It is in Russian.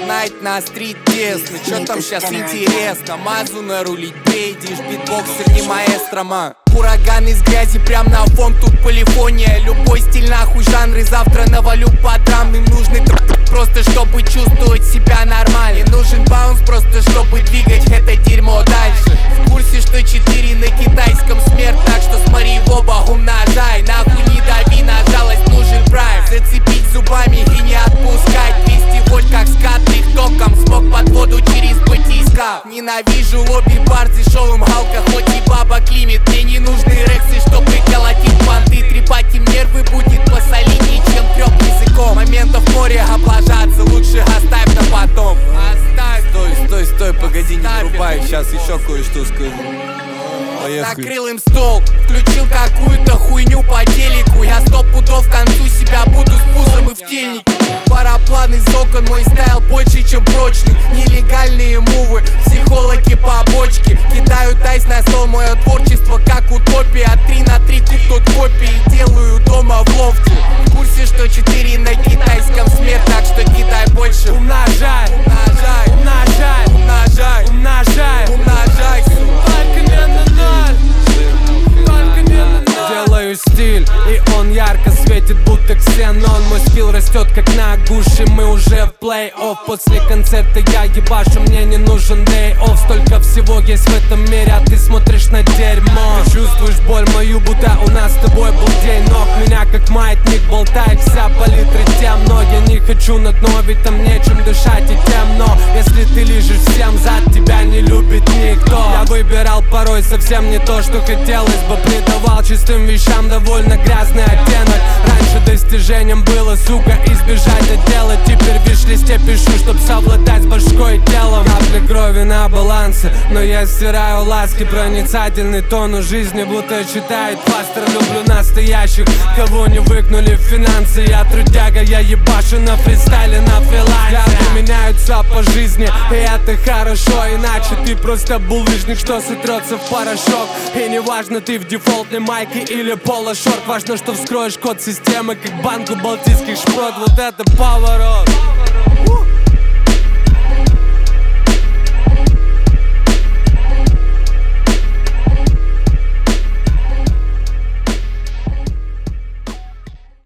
Найт на стрит тесно, чё там сейчас интересно? Мазу нарулить, бейдишь, битбоксер не маэстро, ма. Ураган из грязи, прям на фон, тут полифония. Любой стиль нахуй жанры, завтра навалю по драм. Им нужны просто чтобы чувствовать себя нормально. И нужен баунс просто чтобы двигать это дерьмо дальше. В курсе, что 4 на китайском смерть, так что смотри в оба, умножай. Нахуй не дави на жалость, нужен прайм. Зацепить зубами и не отпускать. 200 вольт как скат, их током смог под воду через батиска. Ненавижу лобби бар, дешевым галка, хоть и бабок лимит. Мне не нужны рексы, чтобы колотить понты. Трепать им нервы будет посолиднее, чем трём языком. Моментов море облажаться, лучше оставь на потом. Оставь. Стой, погоди, не врубай, сейчас еще кое-что скажу. Поехали. Накрыл им стол, включил какую-то хуйню по телеку. Я 100 пудов к концу себя буду с пузом и в тельнике. Параплан из окон, мой стайл больше, чем прочный. Нелегальные мувы, психологи по бочке. Кидаю тайс на стол, мое творчество как утопия. 3 на 3 купнут копии, делаю дома в лофте. В курсе, что 4 на китайском смерть, так что кидай больше. Умножай, Умножай, умножай, умножай, умножай. умножай. Только не на ноль, только не на ноль. Делаю стиль, и он ярко светит, будто ксенон. Мой скилл растет, как на гуще, мы уже в плей-офф. После концерта я ебашу, мне не нужен day-off. Столько всего есть в этом мире, а ты смотришь на дерьмо. Ты чувствуешь боль мою, будто у нас с тобой был день ног. Меня как маятник болтает, вся палитра темно. Я не хочу на дно, ведь там нечем дышать и темно. Если ты лежишь всем зад, тебя не любит никто. Я выбирал порой совсем не то, что хотелось бы. Придавал чистым вещам довольно грязный оттенок. Раньше достижением было, сука, избежать отдела. Теперь в виш-листе пишу, чтоб совладать с башкой и телом. Капли крови на балансе, но я стираю ласки. Проницательный тон у жизни будто читает пастор. Люблю настоящих, кого не выкнули в финансы. Я трудяга, я ебашу на фристайле, на фрилансе. Взгляды меняются по жизни, и это хорошо. Иначе ты просто булыжник, что сотрется в порошок. И не важно, ты в дефолтной майке или поло-шорт. Важно, что вскроешь код системы, как банку балтийских шпрот. Вот это поворот.